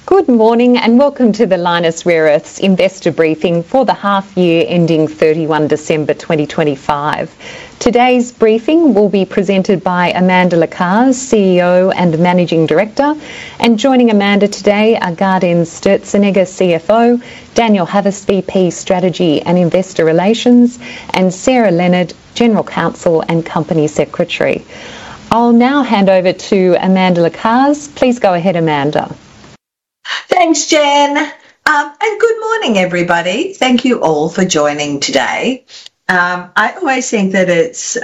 Good morning and welcome to the Lynas Rare Earths Investor Briefing for the half year ending 31 December 2025. Today's briefing will be presented by Amanda Lacaze, CEO and Managing Director, and joining Amanda today are Gaudenz Sturzenegger, CFO, Daniel Havas, VP Strategy and Investor Relations, and Sarah Leonard, General Counsel and Company Secretary. I'll now hand over to Amanda Lacaze. Please go ahead, Amanda. Thanks, Jen. And good morning, everybody. Thank you all for joining today. I always think that it's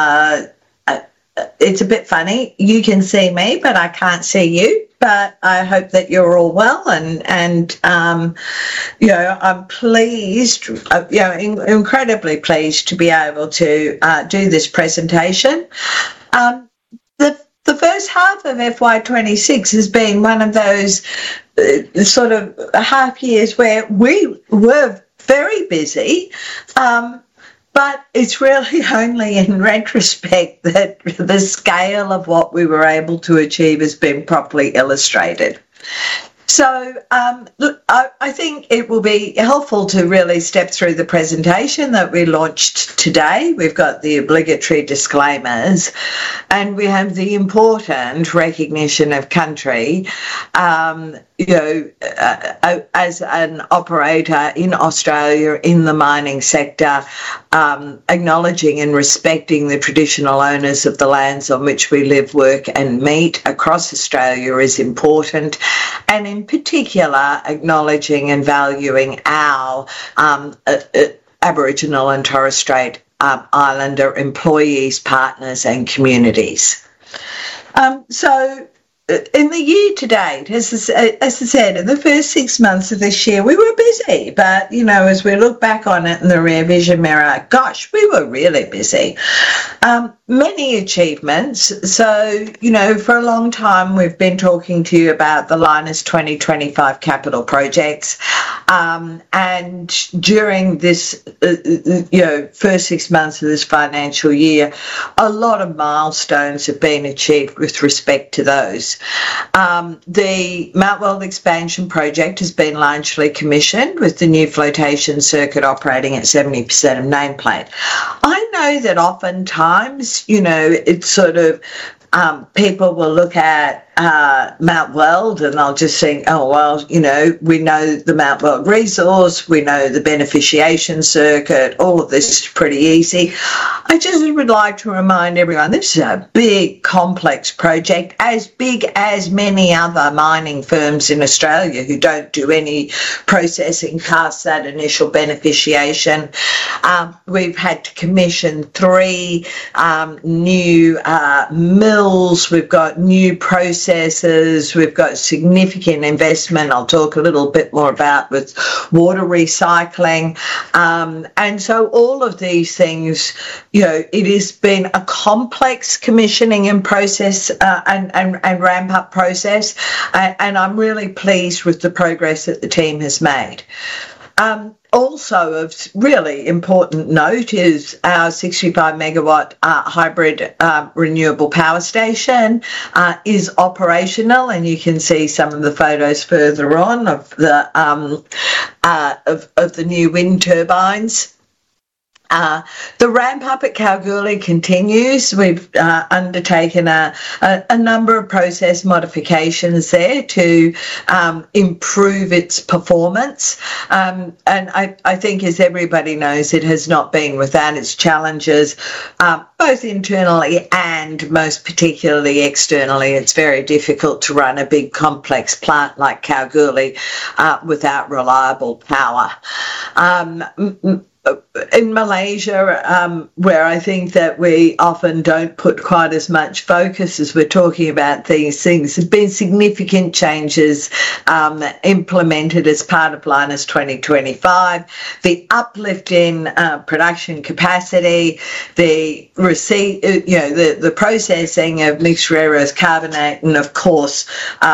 a bit funny. You can see me, but I can't see you. But I hope that you're all well, and I'm pleased, incredibly pleased to be able to do this presentation. The first half of FY26 has been one of those sort of half years where we were very busy, but it's really only in retrospect that the scale of what we were able to achieve has been properly illustrated. So look, I think it will be helpful to really step through the presentation that we launched today. We've got the obligatory disclaimers and we have the important recognition of country, as an operator in Australia in the mining sector, acknowledging and respecting the traditional owners of the lands on which we live, work and meet across Australia is important, and in particular acknowledging and valuing our Aboriginal and Torres Strait Islander employees, partners and communities. So in the year to date, as I said, in the first 6 months of this year, we were busy. But, as we look back on it in the rear vision mirror, gosh, we were really busy. Many achievements. So, for a long time, we've been talking to you about the Lynas 2025 capital projects. And during this, first 6 months of this financial year, a lot of milestones have been achieved with respect to those. The Mount Weld expansion project has been largely commissioned with the new flotation circuit operating at 70% of nameplate. I know that oftentimes, it's sort of people will look at Mount Weld and they'll just think, oh, well, we know the Mount Weld resource, we know the beneficiation circuit, all of this is pretty easy. I just would like to remind everyone, this is a big, complex project, as big as many other mining firms in Australia who don't do any processing past that initial beneficiation. We've had to commission 3 new mills, we've got new processes, we've got significant investment I'll talk a little bit more about with water recycling, and so all of these things, it has been a complex commissioning and process and ramp up process, and I'm really pleased with the progress that the team has made. Also of really important note is our 65 megawatt hybrid renewable power station is operational, and you can see some of the photos further on of the of the new wind turbines. The ramp up at Kalgoorlie continues. We've undertaken a number of process modifications there to improve its performance. And I think, as everybody knows, it has not been without its challenges, both internally and most particularly externally. It's very difficult to run a big complex plant like Kalgoorlie without reliable power. In Malaysia, where I think that we often don't put quite as much focus as we're talking about these things, there have been significant changes implemented as part of Lynas 2025. The uplift in production capacity, the receipt, the processing of mixed rare earth carbonate, and of course,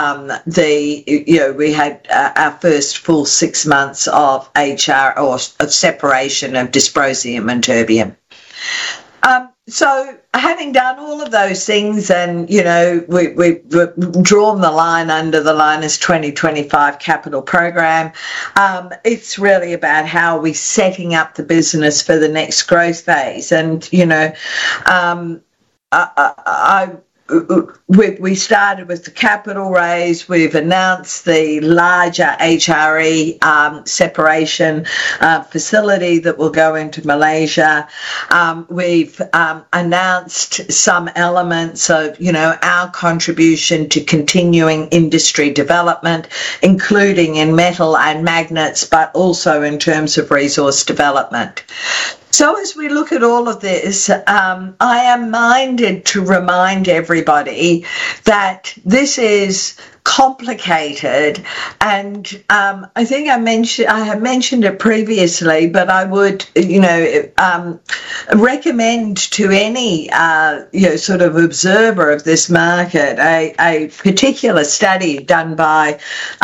we had our first full 6 months of HR or of separation of dysprosium and terbium. So having done all of those things and, we've drawn the line under the Lynas 2025 capital program, it's really about how we're setting up the business for the next growth phase. And, we started with the capital raise. We've announced the larger HRE separation facility that will go into Malaysia. We've announced some elements of, our contribution to continuing industry development, including in metal and magnets, but also in terms of resource development. So as we look at all of this, I am minded to remind everybody that this is complicated, and I think I have mentioned it previously, but I would, recommend to any, sort of observer of this market a particular study done by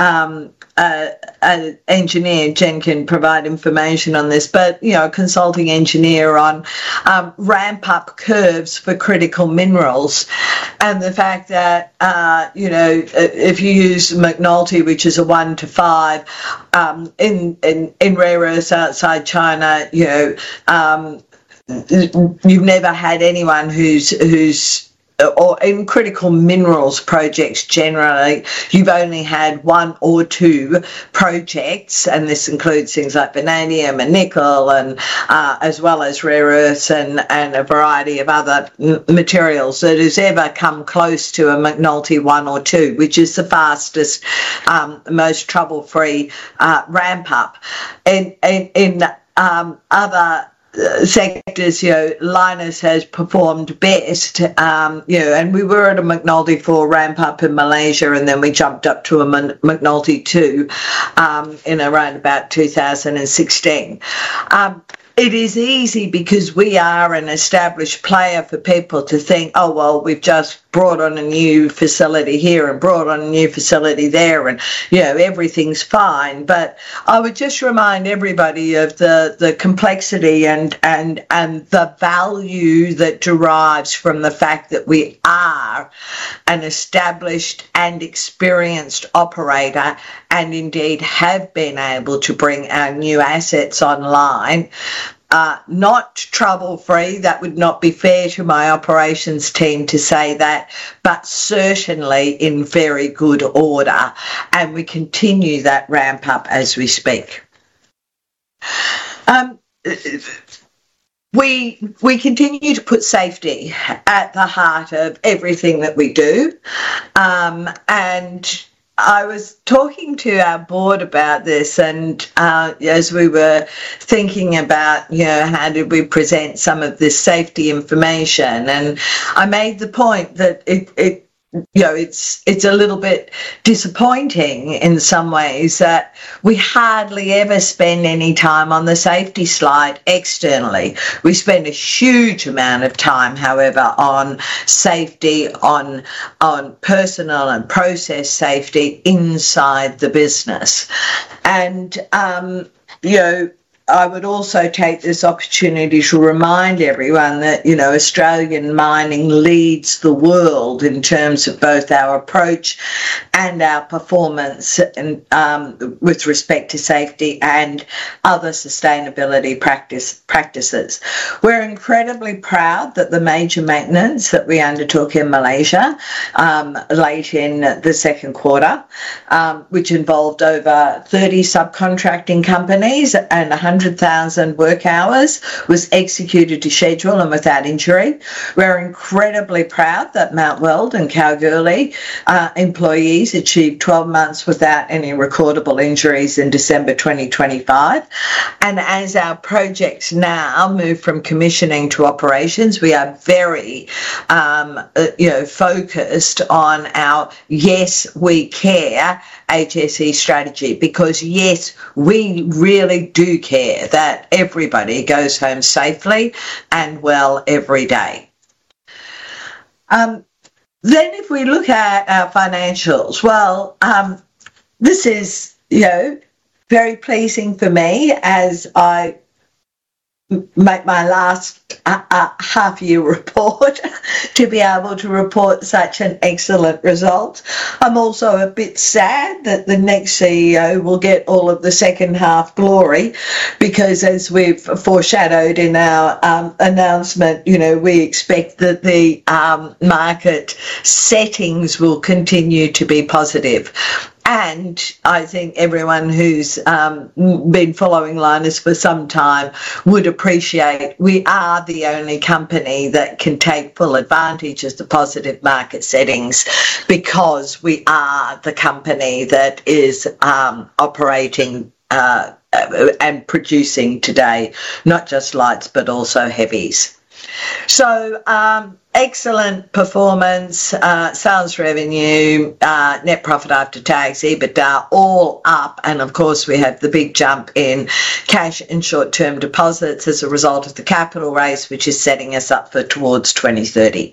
an engineer. Jen can provide information on this, but a consulting engineer on ramp-up curves for critical minerals, and the fact that if you use McNulty, which is a 1 to 5, in rare earths outside China, you've never had anyone who's or in critical minerals projects generally, you've only had 1 or 2 projects, and this includes things like vanadium and nickel, and as well as rare earths and a variety of other materials that has ever come close to a McNulty 1 or 2, which is the fastest, most trouble-free ramp up. In other sectors, Lynas has performed best, and we were at a McNulty 4 ramp up in Malaysia, and then we jumped up to a McNulty 2 in around about 2016. It is easy because we are an established player for people to think, oh, well, we've just brought on a new facility here and brought on a new facility there, and, everything's fine. But I would just remind everybody of the complexity and the value that derives from the fact that we are an established and experienced operator, and indeed have been able to bring our new assets online. Not trouble-free, that would not be fair to my operations team to say that, but certainly in very good order, and we continue that ramp up as we speak. We continue to put safety at the heart of everything that we do, and I was talking to our board about this, and as we were thinking about, how did we present some of this safety information, and I made the point that it's a little bit disappointing in some ways that we hardly ever spend any time on the safety slide externally. We spend a huge amount of time, however, on safety, on personal and process safety inside the business. And, I would also take this opportunity to remind everyone that, Australian mining leads the world in terms of both our approach and our performance and, with respect to safety and other sustainability practices. We're incredibly proud that the major maintenance that we undertook in Malaysia late in the second quarter, which involved over 30 subcontracting companies and 100,000 work hours, was executed to schedule and without injury. We're incredibly proud that Mount Weld and Kalgoorlie employees achieved 12 months without any recordable injuries in December 2025. And as our projects now move from commissioning to operations, we are very focused on our Yes We Care HSE strategy, because yes, we really do care that everybody goes home safely and well every day. Then if we look at our financials, well, this is, very pleasing for me as I make my last half-year report to be able to report such an excellent result. I'm also a bit sad that the next CEO will get all of the second half glory, because as we've foreshadowed in our announcement, we expect that the market settings will continue to be positive. And I think everyone who's been following Lynas for some time would appreciate we are the only company that can take full advantage of the positive market settings, because we are the company that is operating and producing today, not just lights but also heavies. So excellent performance, sales revenue, net profit after tax, EBITDA, all up. And of course, we have the big jump in cash and short-term deposits as a result of the capital raise, which is setting us up for towards 2030.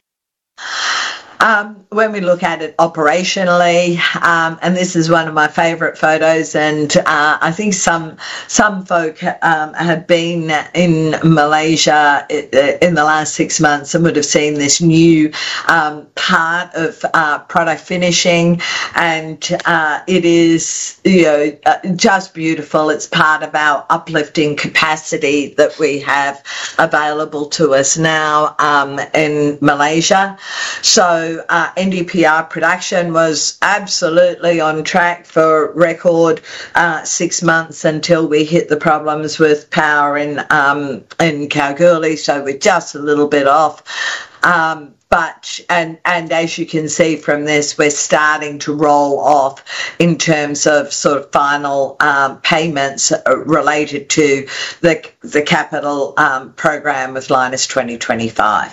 When we look at it operationally, and this is one of my favourite photos, and I think some folk have been in Malaysia in the last 6 months and would have seen this new part of product finishing, and it is just beautiful. It's part of our uplifting capacity that we have available to us now in Malaysia. So NdPr production was absolutely on track for record 6 months until we hit the problems with power in Kalgoorlie, so we're just a little bit off. But as you can see from this, we're starting to roll off in terms of sort of final payments related to the capital program with Lynas 2025.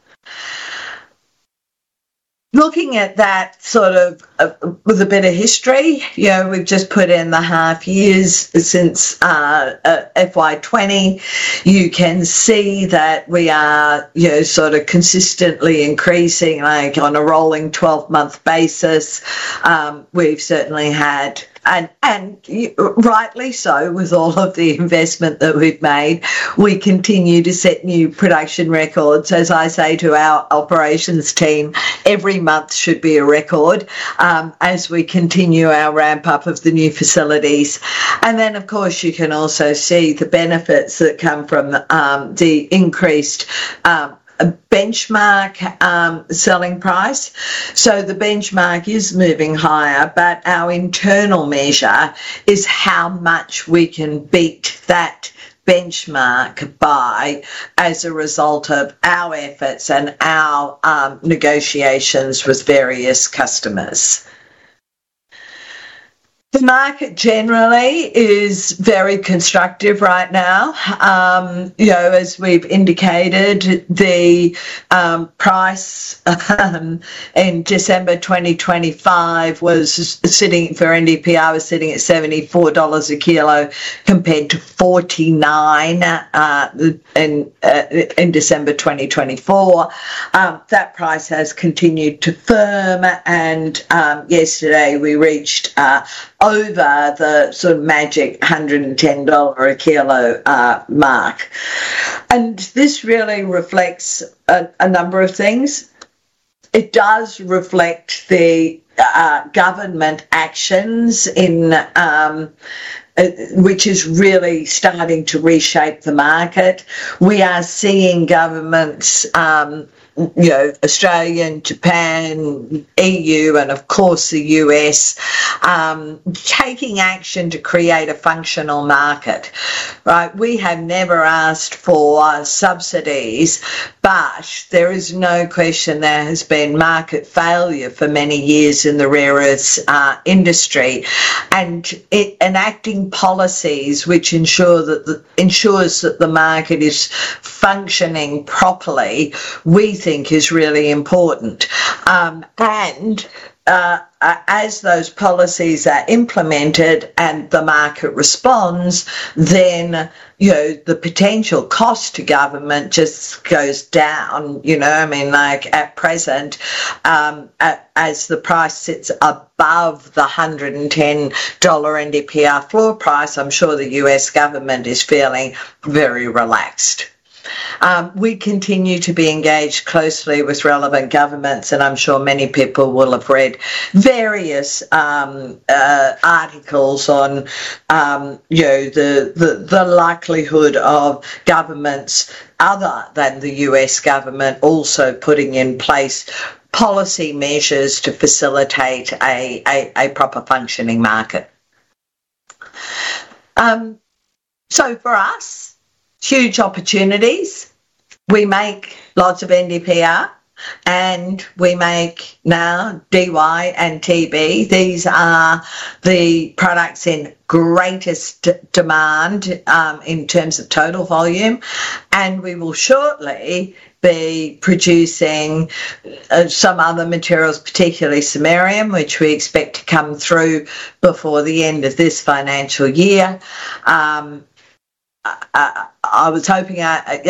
Looking at that sort of with a bit of history, we've just put in the half years since FY20. You can see that we are, sort of consistently increasing, like on a rolling 12-month basis. We've certainly had, and rightly so, with all of the investment that we've made, we continue to set new production records. As I say to our operations team, every month should be a record as we continue our ramp up of the new facilities. And then, of course, you can also see the benefits that come from the increased benchmark selling price. So the benchmark is moving higher, but our internal measure is how much we can beat that benchmark by as a result of our efforts and our negotiations with various customers. The market generally is very constructive right now. As we've indicated, the price in December 2025 was sitting for NdPr was sitting at $74 a kilo compared to $49 in December 2024. That price has continued to firm, and yesterday we reached over the sort of magic $110 a kilo mark. And this really reflects a number of things. It does reflect the government actions in which is really starting to reshape the market. We are seeing governments Australia, Japan, EU, and of course the US, taking action to create a functional market. Right? We have never asked for subsidies, but there is no question there has been market failure for many years in the rare earths industry, and enacting policies which ensures that the market is functioning properly, we think is really important. And as those policies are implemented and the market responds, then, the potential cost to government just goes down, like at present, as the price sits above the $110 NdPr floor price, I'm sure the US government is feeling very relaxed. We continue to be engaged closely with relevant governments, and I'm sure many people will have read various articles on, the likelihood of governments other than the US government also putting in place policy measures to facilitate a proper functioning market. So for us, huge opportunities. We make lots of NdPr and we make now Dy and Tb. These are the products in greatest demand in terms of total volume, and we will shortly be producing some other materials, particularly samarium, which we expect to come through before the end of this financial year. I was hoping, and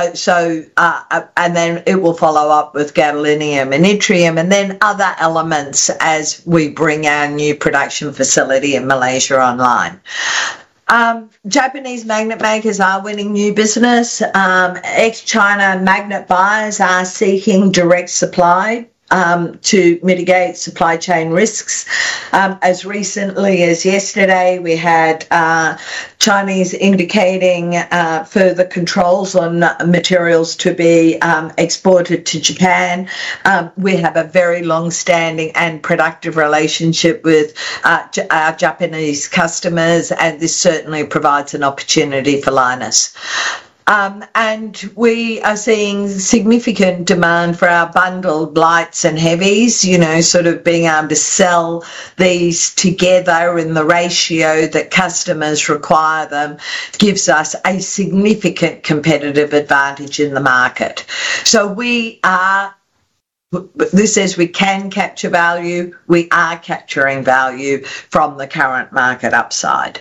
then it will follow up with gadolinium and yttrium, and then other elements as we bring our new production facility in Malaysia online. Japanese magnet makers are winning new business. Ex-China magnet buyers are seeking direct supply to mitigate supply chain risks. As recently as yesterday, we had Chinese indicating further controls on materials to be exported to Japan. We have a very long-standing and productive relationship with our Japanese customers, and this certainly provides an opportunity for Lynas. And we are seeing significant demand for our bundled lights and heavies, sort of being able to sell these together in the ratio that customers require them gives us a significant competitive advantage in the market. So this says we can capture value. We are capturing value from the current market upside.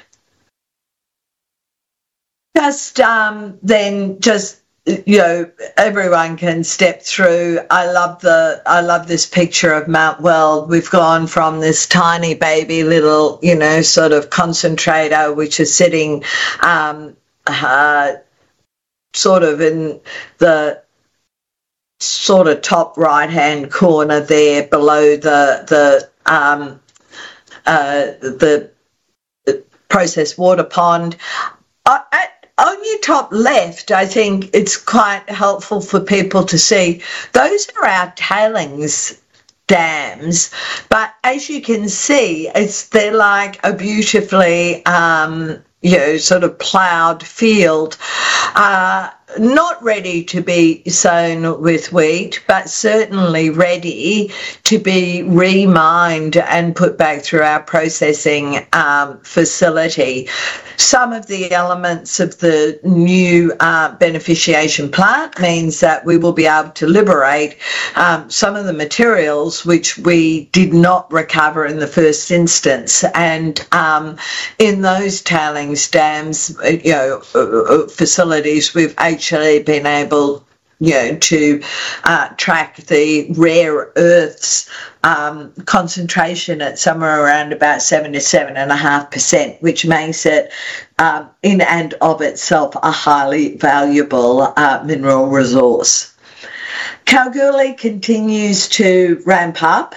Everyone can step through. I love this picture of Mount Weld. We've gone from this tiny baby little, sort of concentrator, which is sitting sort of in the sort of top right-hand corner there below the processed water pond. On your top left, I think it's quite helpful for people to see. Those are our tailings dams, but as you can see, they're like a beautifully, sort of ploughed field. Not ready to be sown with wheat, but certainly ready to be remined and put back through our processing facility. Some of the elements of the new beneficiation plant means that we will be able to liberate some of the materials which we did not recover in the first instance, and in those tailings dams, facilities, we've actually been able to track the rare earths concentration at somewhere around about 7 to 7.5%, which makes it in and of itself a highly valuable mineral resource. Kalgoorlie continues to ramp up.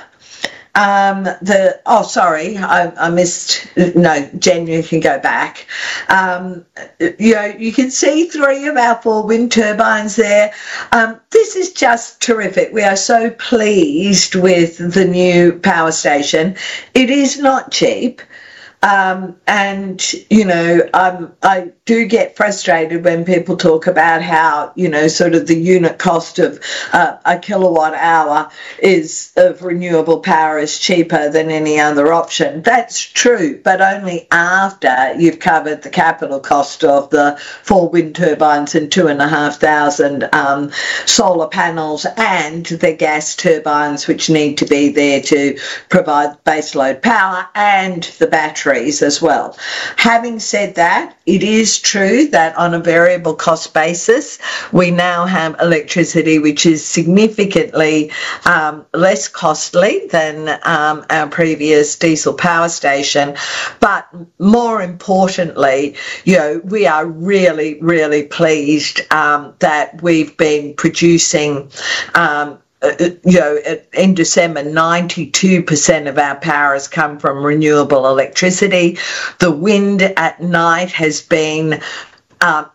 I missed. No, Jen, you can go back. You can see 3 of our 4 wind turbines there. This is just terrific. We are so pleased with the new power station. It is not cheap. And, you know, I do get frustrated when people talk about how, you know, sort of the unit cost of a kilowatt hour of renewable power is cheaper than any other option. That's true, but only after you've covered the capital cost of the 4 wind turbines and 2,500 solar panels and the gas turbines, which need to be there to provide baseload power, and the batteries as well. Having said that, it is true that on a variable cost basis, we now have electricity which is significantly less costly than our previous diesel power station. But more importantly, you know, we are really, really pleased that we've been producing you know, in December, 92% of our power has come from renewable electricity. The wind at night has been a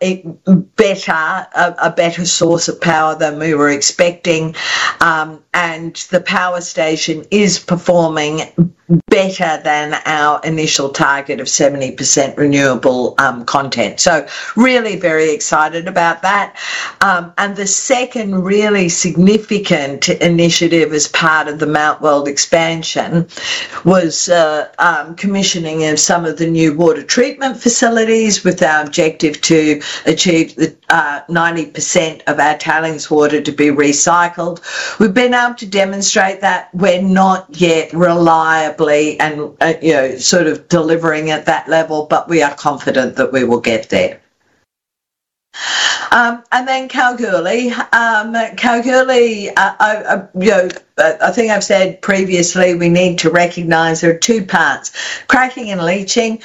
better source of power than we were expecting, and the power station is performing better than our initial target of 70% renewable content. So really very excited about that. And the second really significant initiative as part of the Mount Weld expansion was commissioning of some of the new water treatment facilities with our objective to achieve the 90% of our tailings water to be recycled. We've been able to demonstrate that we're not yet reliably and you know, sort of delivering at that level, but we are confident that we will get there. And then Kalgoorlie, you know, I think I've said previously, we need to recognise there are two parts: cracking and leaching.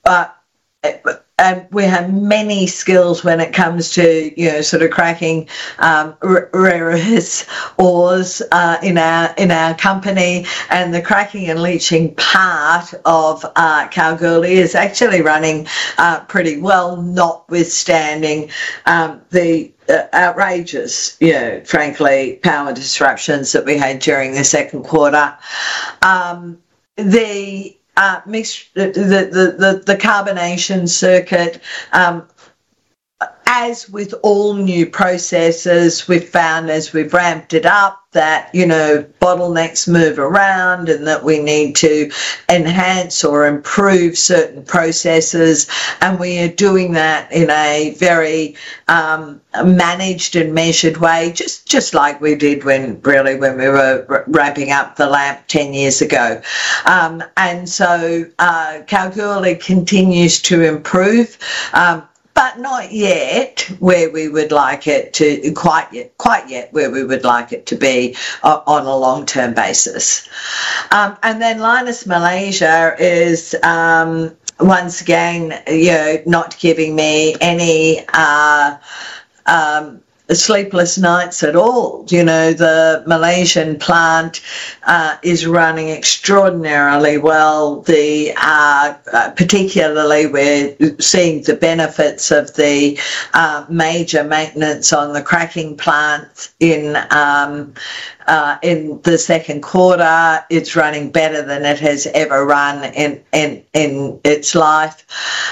And we have many skills when it comes to, you know, sort of cracking rare earth ores in our company, and the cracking and leaching part of Kalgoorlie is actually running pretty well, notwithstanding the outrageous, you know, frankly, power disruptions that we had during the second quarter. The carbonation circuit, as with all new processes, we've found as we've ramped it up that, you know, bottlenecks move around and that we need to enhance or improve certain processes, and we are doing that in a very managed and measured way, just like we did when we were ramping up the LAMP 10 years ago. And so Kalgoorlie continues to improve, but not yet where we would like it to, quite yet where we would like it to be on a long-term basis. And then Lynas Malaysia is once again, you know, not giving me any sleepless nights at all. You know, the Malaysian plant is running extraordinarily well. Particularly we're seeing the benefits of the major maintenance on the cracking plant in the second quarter. It's running better than it has ever run in its life.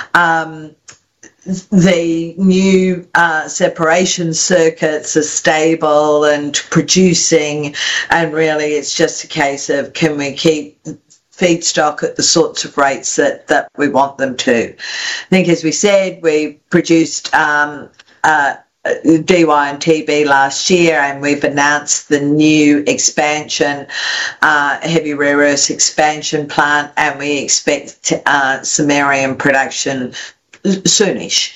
The new separation circuits are stable and producing, and really it's just a case of, can we keep feedstock at the sorts of rates that we want them to. I think, as we said, we produced DY and TB last year, and we've announced the new expansion, heavy rare earths expansion plant, and we expect samarium production soonish.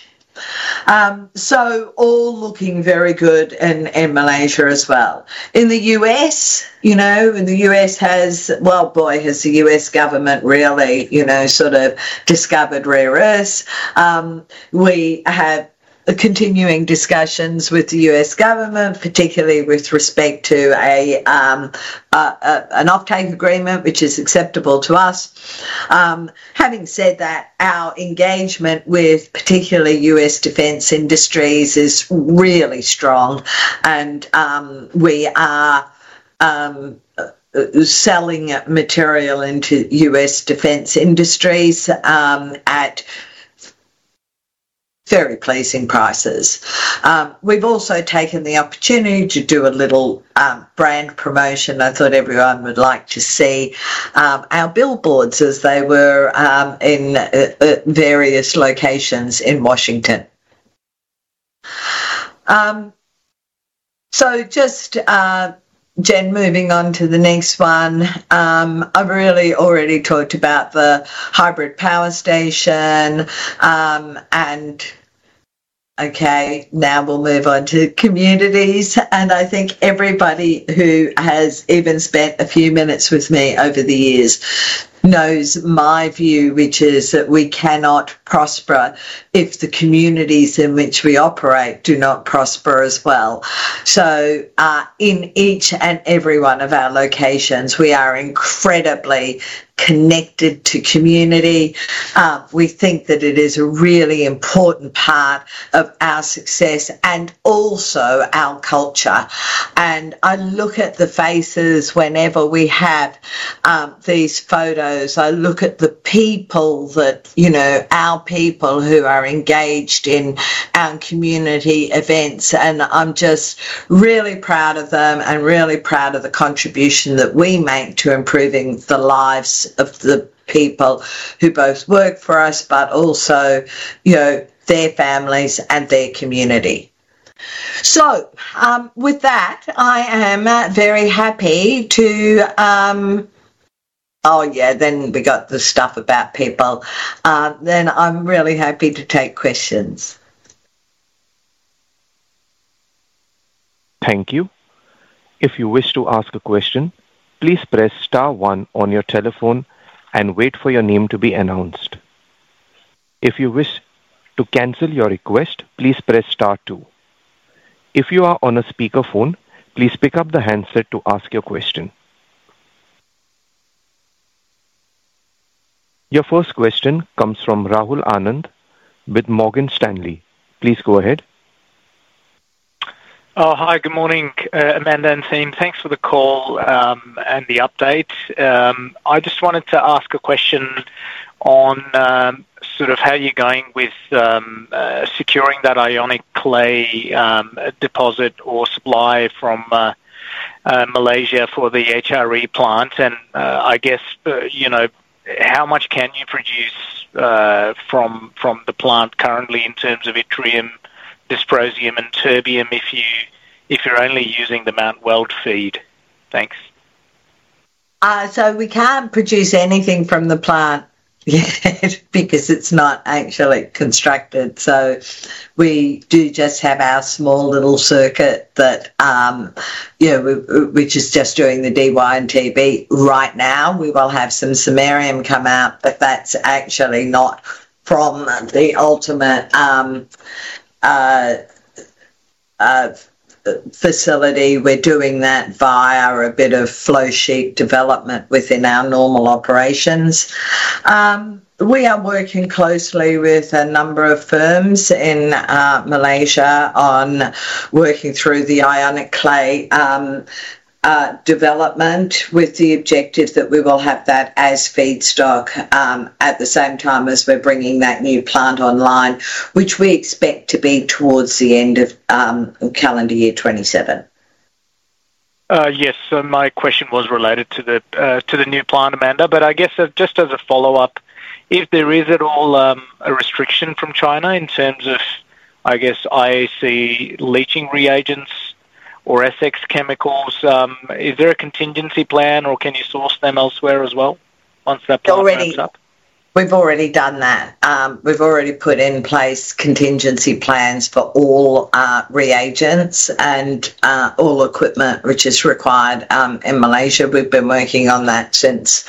So all looking very good in Malaysia as well. In the US, you know, the US has the US government really, you know, sort of discovered rare earths. We have continuing discussions with the US government, particularly with respect to an offtake agreement, which is acceptable to us. Having said that, our engagement with particularly US defence industries is really strong, and we are selling material into US defence industries at very pleasing prices. We've also taken the opportunity to do a little brand promotion. I thought everyone would like to see our billboards as they were in various locations in Washington. So just Jen, moving on to the next one, I've really already talked about the hybrid power station, and okay, now we'll move on to communities. And I think everybody who has even spent a few minutes with me over the years knows my view, which is that we cannot prosper if the communities in which we operate do not prosper as well. So in each and every one of our locations, we are incredibly connected to community. We think that it is a really important part of our success and also our culture. And I look at the faces whenever we have these photos. I look at the people that, you know, our people who are engaged in our community events, and I'm just really proud of them and really proud of the contribution that we make to improving the lives of the people who both work for us but also, you know, their families and their community. So with that, I am very happy to then we got the stuff about people. Then I'm really happy to take questions. Thank you. If you wish to ask a question, please press *1 on your telephone and wait for your name to be announced. If you wish to cancel your request, please press *2. If you are on a speakerphone, please pick up the handset to ask your question. Your first question comes from Rahul Anand with Morgan Stanley. Please go ahead. Oh, hi, good morning, Amanda and team. Thanks for the call and the update. I just wanted to ask a question on sort of how you're going with securing that ionic clay deposit or supply from Malaysia for the HRE plant. And I guess, you know, how much can you produce from the plant currently in terms of yttrium, dysprosium and terbium if you're only using the Mount Weld feed? Thanks. So we can't produce anything from the plant yet because it's not actually constructed. So we do just have our small little circuit that, which is just doing the DY and TB right now. We will have some samarium come out, but that's actually not from the ultimate facility. We're doing that via a bit of flow sheet development within our normal operations. We are working closely with a number of firms in Malaysia on working through the ionic clay development with the objective that we will have that as feedstock at the same time as we're bringing that new plant online, which we expect to be towards the end of calendar year 27. Yes, so my question was related to the new plant, Amanda, but I guess just as a follow-up, if there is at all a restriction from China in terms of, I guess, IAC leaching reagents or SX chemicals, is there a contingency plan or can you source them elsewhere as well once that plant ramps up? We've already done that. We've already put in place contingency plans for all reagents and all equipment which is required in Malaysia. We've been working on that since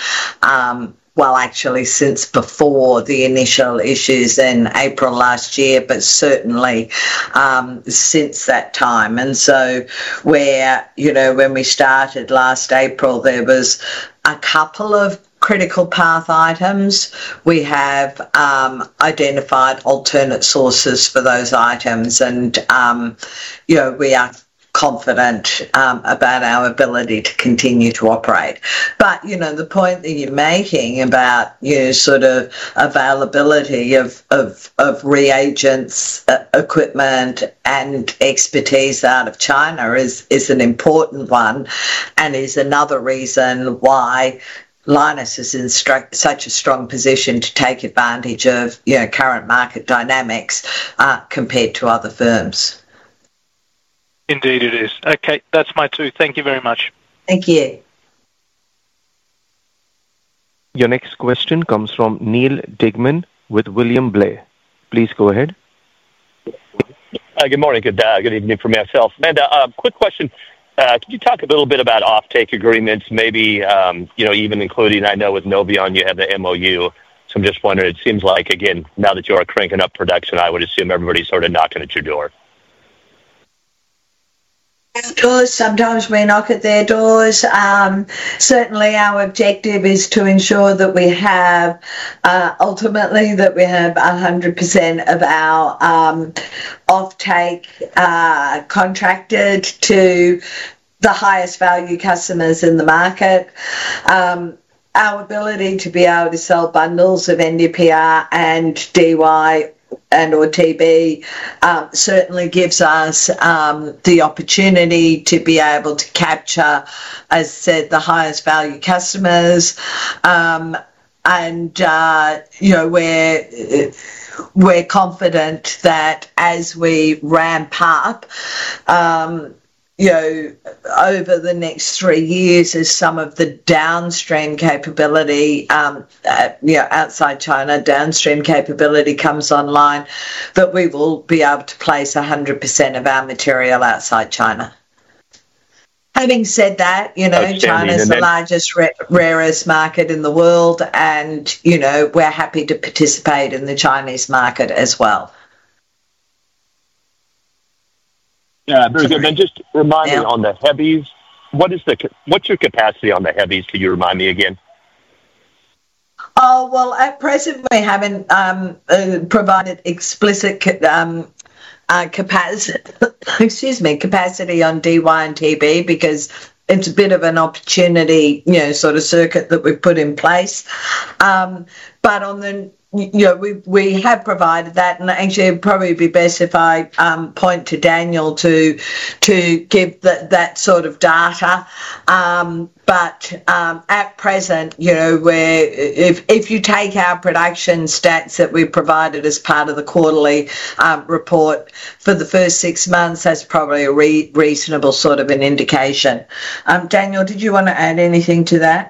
since before the initial issues in April last year, but certainly since that time. And so when we started last April, there was a couple of critical path items. We have identified alternate sources for those items, and we are confident about our ability to continue to operate. But, the point that you're making about, sort of availability of reagents, equipment and expertise out of China is an important one, and is another reason why Lynas is in such a strong position to take advantage of current market dynamics compared to other firms. Indeed it is. Okay, that's my two. Thank you very much. Thank you. Your next question comes from Neil Digman with William Blair. Please go ahead. Good morning. Good evening for myself. Amanda, quick question. Could you talk a little bit about offtake agreements, maybe, even including, I know with Noveon you have the MOU. So I'm just wondering, it seems like, again, now that you are cranking up production, I would assume everybody's sort of knocking at your door. Doors. Sometimes we knock at their doors. Certainly our objective is to ensure that we have, ultimately, that we have 100% of our offtake contracted to the highest value customers in the market. Our ability to be able to sell bundles of NdPr and Dy and or TB certainly gives us the opportunity to be able to capture, as I said, the highest value customers, we're confident that as we ramp up, over the next 3 years, as some of the downstream capability, outside China, downstream capability comes online, that we will be able to place 100% of our material outside China. Having said that, China is the largest rare earths market in the world, and, we're happy to participate in the Chinese market as well. Yeah, very good. Then just remind me on the heavies. What's your capacity on the heavies? Could you remind me again? Oh, well, at present we haven't provided explicit capacity on Dy and TB because it's a bit of an opportunity, sort of circuit that we've put in place. But on the we have provided that, and actually it'd probably be best if I point to Daniel to give that sort of data. But at present, where if you take our production stats that we provided as part of the quarterly report for the first 6 months, that's probably a reasonable sort of an indication. Daniel, did you want to add anything to that?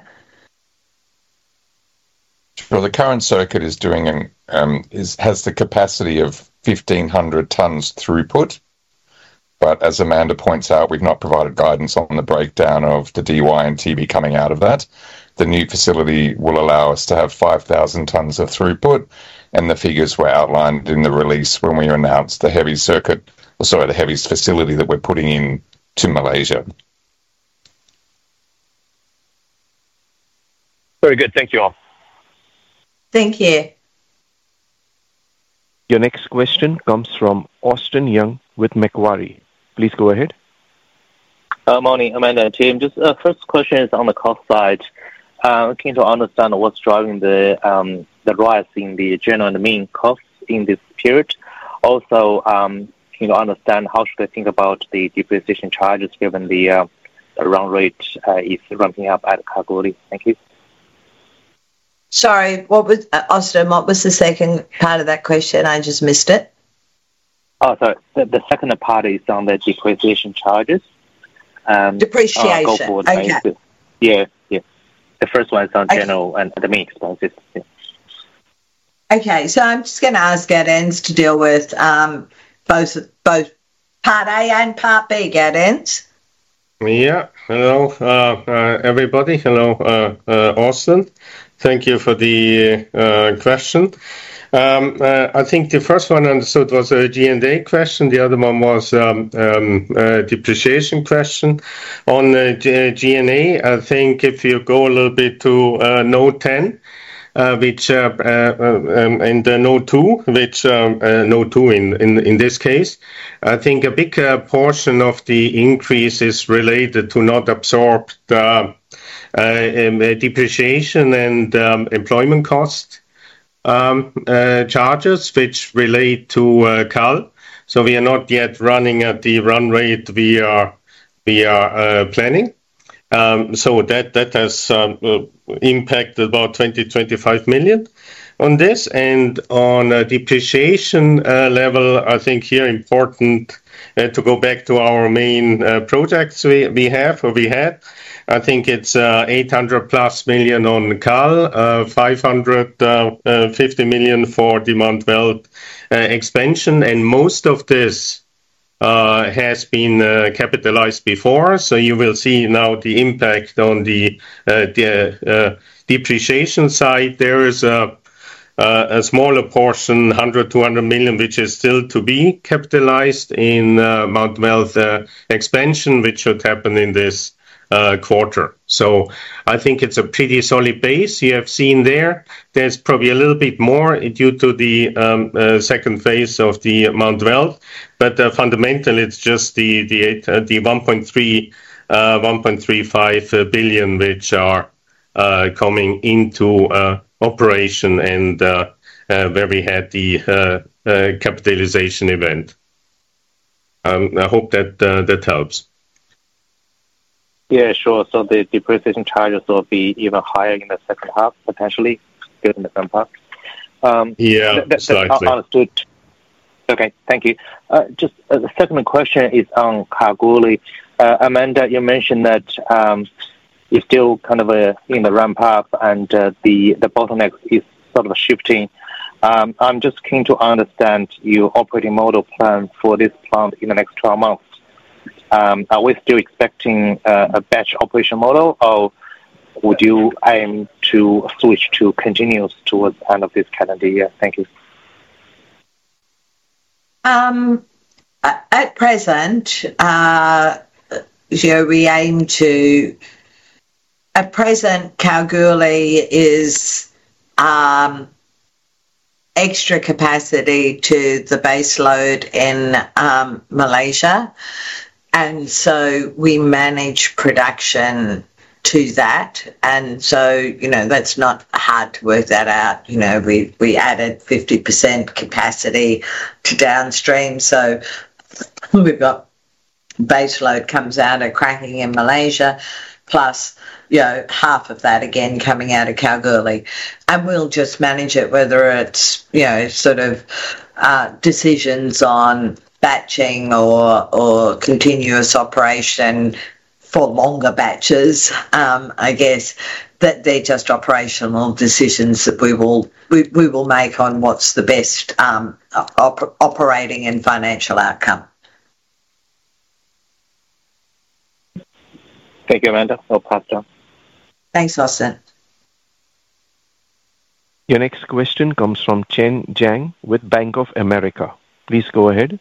Well, the current circuit is doing has the capacity of 1,500 tonnes throughput, but as Amanda points out, we've not provided guidance on the breakdown of the Dy and TB coming out of that. The new facility will allow us to have 5,000 tonnes of throughput, and the figures were outlined in the release when we announced the heavy circuit, the heavies facility that we're putting in to Malaysia. Very good. Thank you all. Thank you. Your next question comes from Austin Young with Macquarie. Please go ahead. Morning, Amanda and team. Just first question is on the cost side. Keen to understand what's driving the rise in the general and the main costs in this period. Also, keen to understand how should I think about the depreciation charges given the run rate is ramping up at Kalgoorlie. Thank you. Sorry, Austin, what was the second part of that question? I just missed it. Oh, sorry. The second part is on the depreciation charges. Depreciation, go forward okay. basis. Yeah. The first one is on general and the main expenses. Yeah. Okay, so I'm just going to ask Gaudenz to deal with both Part A and Part B, Gaudenz. Yeah, hello, everybody. Hello, Austin. Thank you for the question. I think the first one I understood was a G&A question. The other one was a depreciation question. On G&A, I think if you go a little bit to Note 10, which and Node 2, which Node 2 in this case. I think a big portion of the increase is related to not absorbed depreciation and employment cost charges, which relate to CAL. So we are not yet running at the run rate we are planning. So that has impacted about 20-25 million on this. And on a depreciation level, I think here important to go back to our main projects we had. I think it's 800 plus million on CAL, 550 million for the Mount Weld expansion, and most of this has been capitalized before. So you will see now the impact on the depreciation side. There is a smaller portion, 100-200 million, which is still to be capitalized in Mount Weld expansion, which should happen in this quarter. So I think it's a pretty solid base you have seen there. There's probably a little bit more due to the second phase of the Mount Weld, but fundamentally it's just the 1.35 billion which are coming into operation and where we had the capitalization event. I hope that helps. Yeah, sure. So the depreciation charges will be even higher in the second half, potentially, given the ramp up. Slightly. Understood. Okay, thank you. Just the second question is on Kalgoorlie. Amanda, you mentioned that you're still kind of in the ramp up and the bottleneck is sort of shifting. I'm just keen to understand your operating model plan for this plant in the next 12 months. Are we still expecting a batch operation model, or would you aim to switch to continuous towards the end of this calendar year? Thank you. At present, we aim to. At present, Kalgoorlie is extra capacity to the base load in Malaysia. And so we manage production to that. And so, that's not hard to work that out. We added 50% capacity to downstream. So we've got base load comes out of cracking in Malaysia, plus, half of that again coming out of Kalgoorlie. And we'll just manage it, whether it's, decisions on batching or continuous operation for longer batches. I guess that they're just operational decisions that we will make on what's the best operating and financial outcome. Thank you, Amanda. I'll pass down. Thanks, Austin. Your next question comes from Chen Jiang with Bank of America. Please go ahead.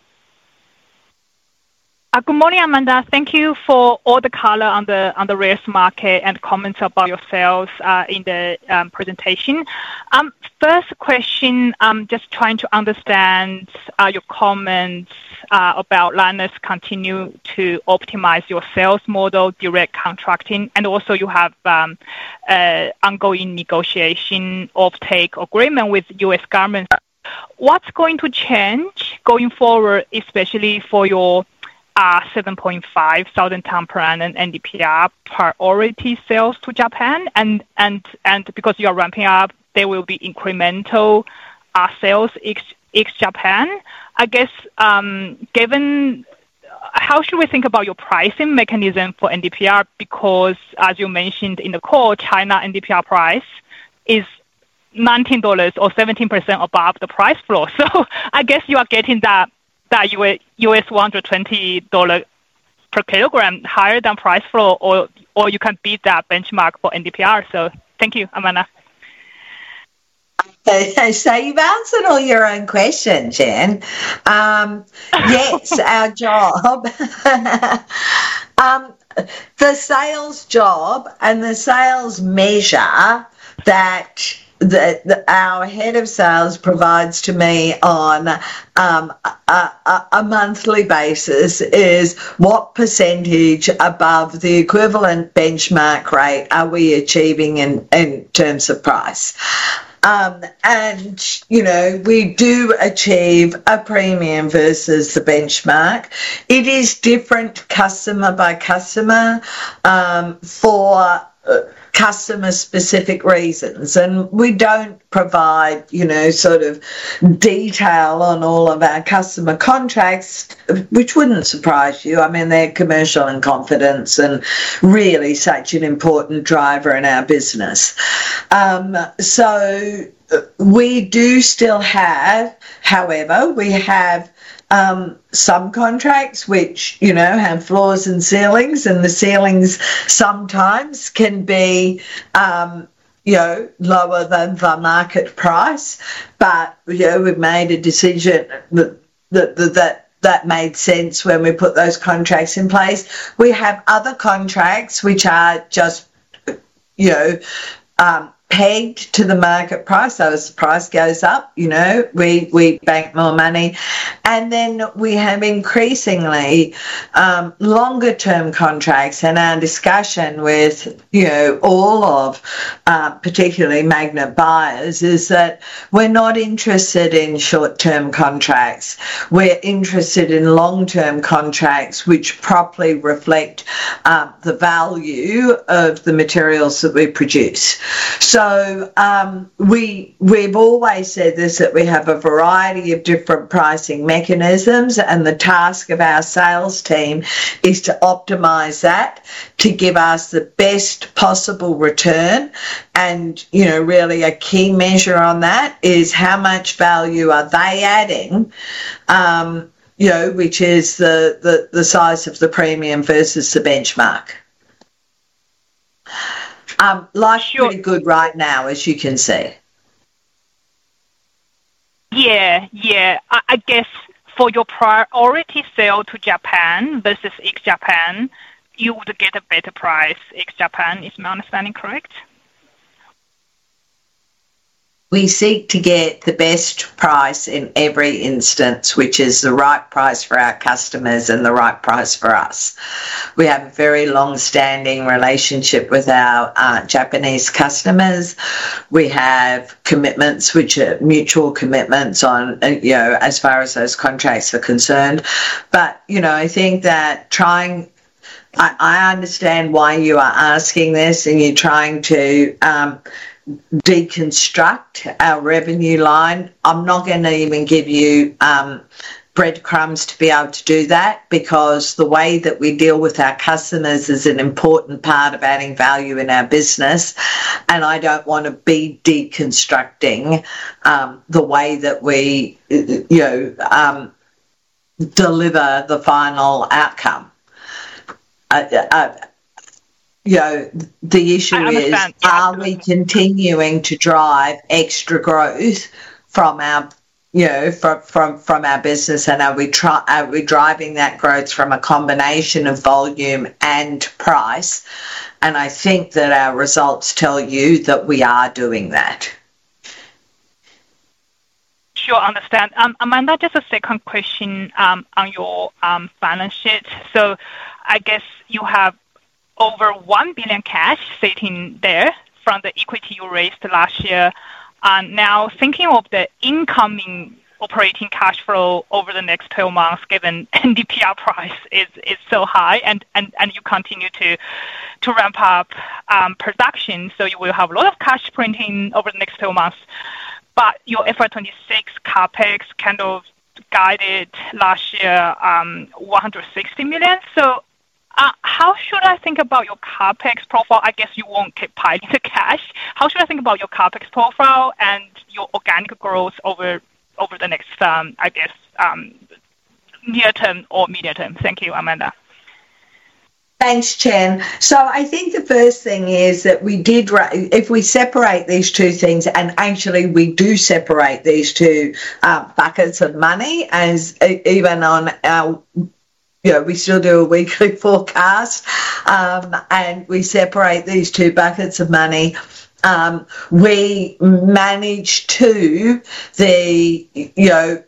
Good morning, Amanda. Thank you for all the color on the rare earth market and comments about your sales in the presentation. First question, just trying to understand your comments about Lynas continue to optimize your sales model, direct contracting, and also you have ongoing negotiation of-take agreement with U.S. government. What's going to change going forward, especially for your 7.5 thousand ton per annum NdPr priority sales to Japan, and because you are ramping up, there will be incremental sales ex Japan. I guess given how should we think about your pricing mechanism for NdPr? Because as you mentioned in the call, China NdPr price is $19 or 17% above the price floor. So I guess you are getting that US $120 per kilogram higher than price floor, or you can beat that benchmark for NdPr. So thank you, Amanda. So you've answered all your own questions, Jen. Yes, our job. The sales job and the sales measure that that our head of sales provides to me on a monthly basis is what percentage above the equivalent benchmark rate are we achieving in terms of price. And, you know, we do achieve a premium versus the benchmark. It is different customer by customer for customer-specific reasons, and we don't provide, you know, sort of detail on all of our customer contracts, which wouldn't surprise you. I mean, they're commercial in confidence and really such an important driver in our business. So we do still have, however, we have some contracts which, you know, have floors and ceilings, and the ceilings sometimes can be, you know, lower than the market price. But, you know, we've made a decision that made sense when we put those contracts in place. We have other contracts which are just, you know, pegged to the market price. So as the price goes up, you know, we bank more money. And then we have increasingly longer term contracts, and our discussion with, you know, all of particularly magnet buyers is that we're not interested in short-term contracts. We're interested in long-term contracts which properly reflect the value of the materials that we produce. So we've always said this, that we have a variety of different pricing mechanisms, and the task of our sales team is to optimise that to give us the best possible return. And, you know, really a key measure on that is how much value are they adding, you know, which is the size of the premium versus the benchmark. Life's pretty good right now, as you can see. Yeah. I guess for your priority sale to Japan versus ex-Japan, you would get a better price ex-Japan. Is my understanding correct? We seek to get the best price in every instance, which is the right price for our customers and the right price for us. We have a very long-standing relationship with our Japanese customers. We have commitments which are mutual commitments on, you know, as far as those contracts are concerned. But, you know, I think that I understand why you are asking this, and you're trying to deconstruct our revenue line. I'm not going to even give you breadcrumbs to be able to do that, because the way that we deal with our customers is an important part of adding value in our business, and I don't want to be deconstructing the way that we, you know, deliver the final outcome. You know, the issue is, are we continuing to drive extra growth from our, you know, from our business, and are we driving that growth from a combination of volume and price? And I think that our results tell you that we are doing that. Sure, understand. Amanda, just a second question on your balance sheet. So I guess you have over 1 billion cash sitting there from the equity you raised last year. Now, thinking of the incoming operating cash flow over the next 12 months, given NdPr price is so high, and you continue to ramp up production, so you will have a lot of cash printing over the next 12 months. But your FY26 capex kind of guided last year 160 million. So how should I think about your capex profile? I guess you won't keep piling the cash. How should I think about your capex profile and your organic growth over the next, I guess, near term or medium term? Thank you, Amanda. Thanks, Chen. So I think the first thing is that we did, if we separate these two things, and actually we do separate these two buckets of money, as even on our, you know, we still do a weekly forecast, and we separate these two buckets of money. we manage to the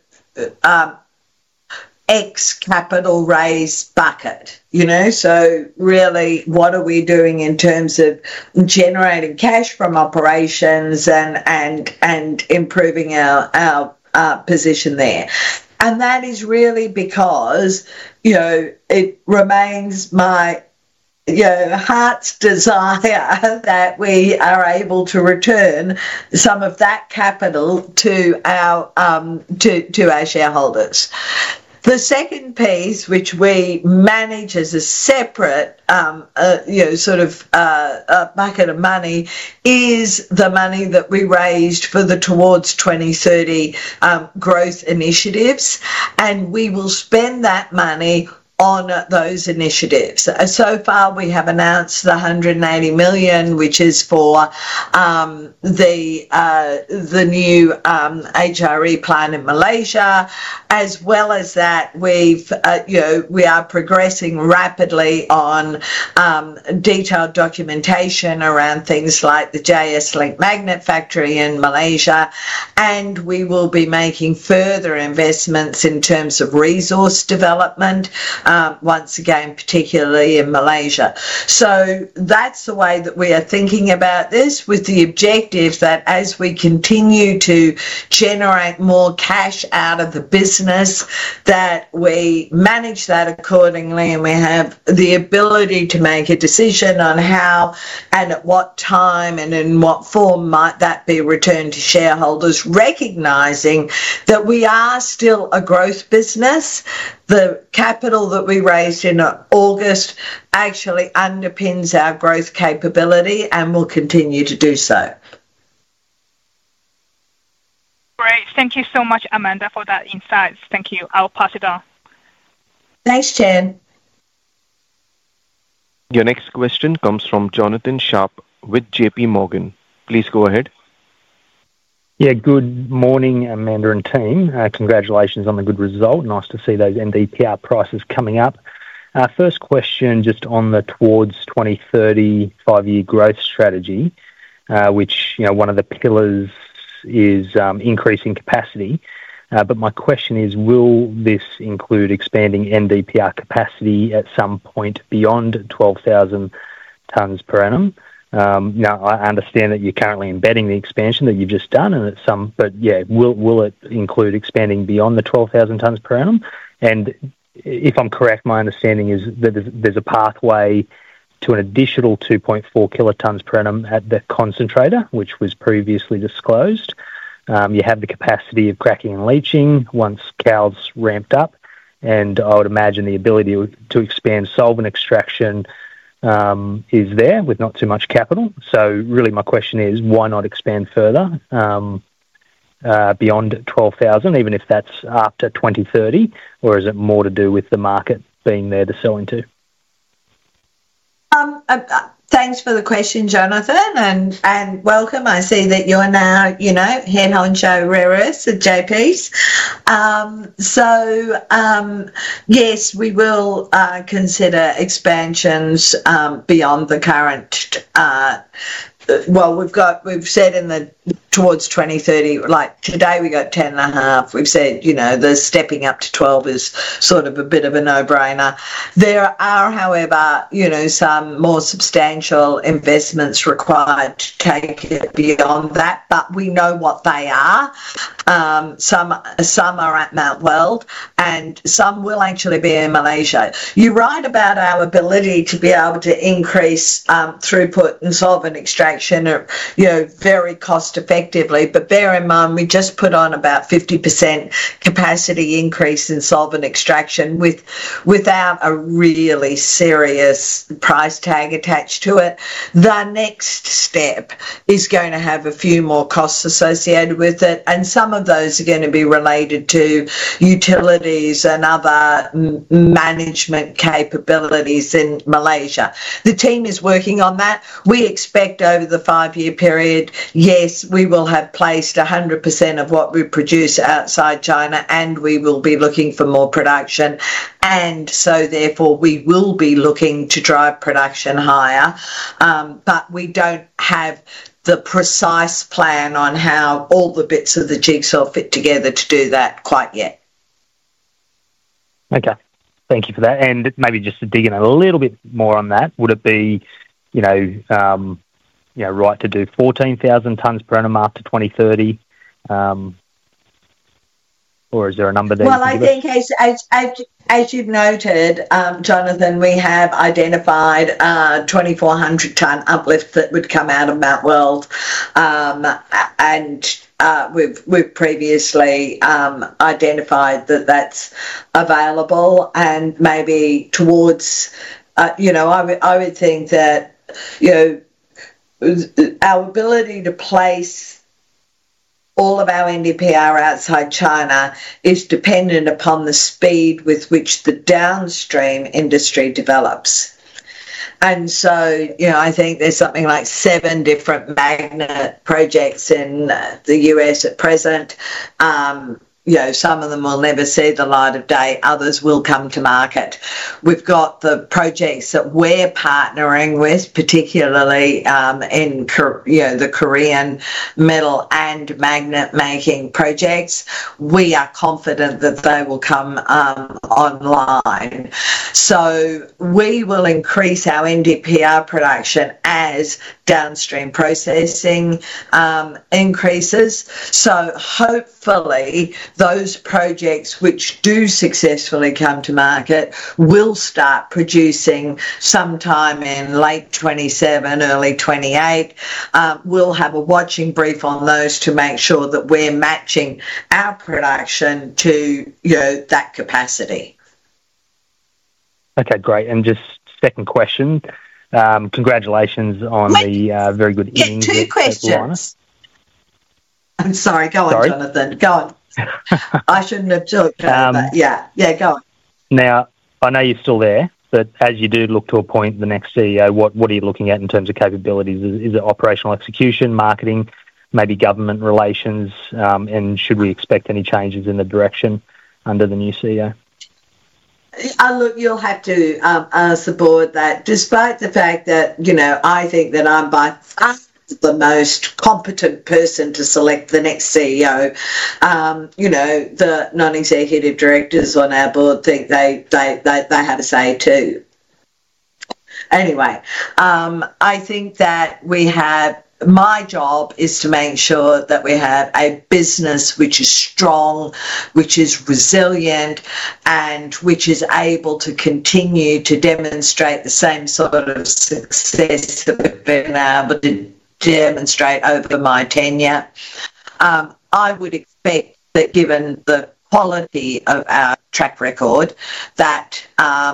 X capital raise bucket, so really what are we doing in terms of generating cash from operations and improving our position there. And that is really because, it remains my heart's desire that we are able to return some of that capital to our to our shareholders. The second piece, which we manage as a separate, bucket of money, is the money that we raised for the Towards 2030 growth initiatives, and we will spend that money on those initiatives. So far, we have announced the 180 million, which is for the new HRE plan in Malaysia. As well as that, we are progressing rapidly on detailed documentation around things like the JS Link magnet factory in Malaysia, and we will be making further investments in terms of resource development. Once again, particularly in Malaysia. So that's the way that we are thinking about this, with the objective that as we continue to generate more cash out of the business, that we manage that accordingly and we have the ability to make a decision on how and at what time and in what form might that be returned to shareholders, recognising that we are still a growth business. The capital that we raised in August actually underpins our growth capability and will continue to do so. Great. Thank you so much, Amanda, for that insights. Thank you. I'll pass it on. Thanks, Chen. Your next question comes from Jonathan Sharp with JP Morgan. Please go ahead. Yeah, good morning, Amanda and team. Congratulations on the good result. Nice to see those NdPr prices coming up. First question, just on the Towards 2030 5-year growth strategy, which, one of the pillars is increasing capacity. But my question is, will this include expanding NdPr capacity at some point beyond 12,000 tonnes per annum? I understand that you're currently embedding the expansion that you've just done, will it include expanding beyond the 12,000 tonnes per annum? And if I'm correct, my understanding is that there's a pathway to an additional 2.4 kilotonnes per annum at the concentrator, which was previously disclosed. You have the capacity of cracking and leaching once Cal's ramped up, and I would imagine the ability to expand solvent extraction is there with not too much capital. So really my question is, why not expand further beyond 12,000, even if that's after 2030, or is it more to do with the market being there to sell into? Thanks for the question, Jonathan, and welcome. I see that you're now, head honcho rare earths at JP's. Yes, we will consider expansions beyond the current. We've said in the Towards 2030, like today we got 10.5. We've said, the stepping up to 12 is sort of a bit of a no-brainer. There are, however, some more substantial investments required to take it beyond that, but we know what they are. Some are at Mount Weld, and some will actually be in Malaysia. You're right about our ability to be able to increase throughput and solvent extraction, very cost effectively. But bear in mind, we just put on about 50% capacity increase in solvent extraction without a really serious price tag attached to it. The next step is going to have a few more costs associated with it, and some of those are going to be related to utilities and other management capabilities in Malaysia. The team is working on that. We expect over the 5-year period, yes, we will have placed 100% of what we produce outside China, and we will be looking for more production, and so therefore we will be looking to drive production higher, but we don't have the precise plan on how all the bits of the jigsaw fit together to do that quite yet. Okay, thank you for that. And maybe just to dig in a little bit more on that, would it be, right to do 14,000 tonnes per annum after 2030? Or is there a number there? Well, I think as you've noted, Jonathan, we have identified 2,400 tonne uplift that would come out of Mount Weld, and we've previously identified that that's available, and maybe towards, I would think that our ability to place all of our NdPr outside China is dependent upon the speed with which the downstream industry develops. And so, I think there's something like 7 different magnet projects in the US at present. Some of them will never see the light of day, others will come to market. We've got the projects that we're partnering with, particularly in the Korean metal and magnet making projects. We are confident that they will come online. So we will increase our NdPr production as downstream processing increases. So hopefully those projects which do successfully come to market will start producing sometime in late 27, early 28. We'll have a watching brief on those to make sure that we're matching our production to that capacity. Okay, great. And just second question. Congratulations on the very good innings. 2 questions. I'm sorry. Go on, Jonathan. Go on. I shouldn't have talked about that. Yeah, go on. Now, I know you're still there, but as you do look to appoint the next CEO, what are you looking at in terms of capabilities? Is it operational execution, marketing, maybe government relations, and should we expect any changes in the direction under the new CEO? Look, you'll have to ask the board that, despite the fact that, I think that I'm by far the most competent person to select the next CEO. The non-executive directors on our board think they have a say too. Anyway, I think that my job is to make sure that we have a business which is strong, which is resilient, and which is able to continue to demonstrate the same sort of success that we've been able to demonstrate over my tenure. I would expect that, given the quality of our track record, that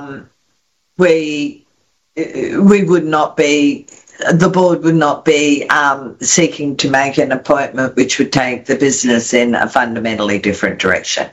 we would not be, the board would not be seeking to make an appointment which would take the business in a fundamentally different direction.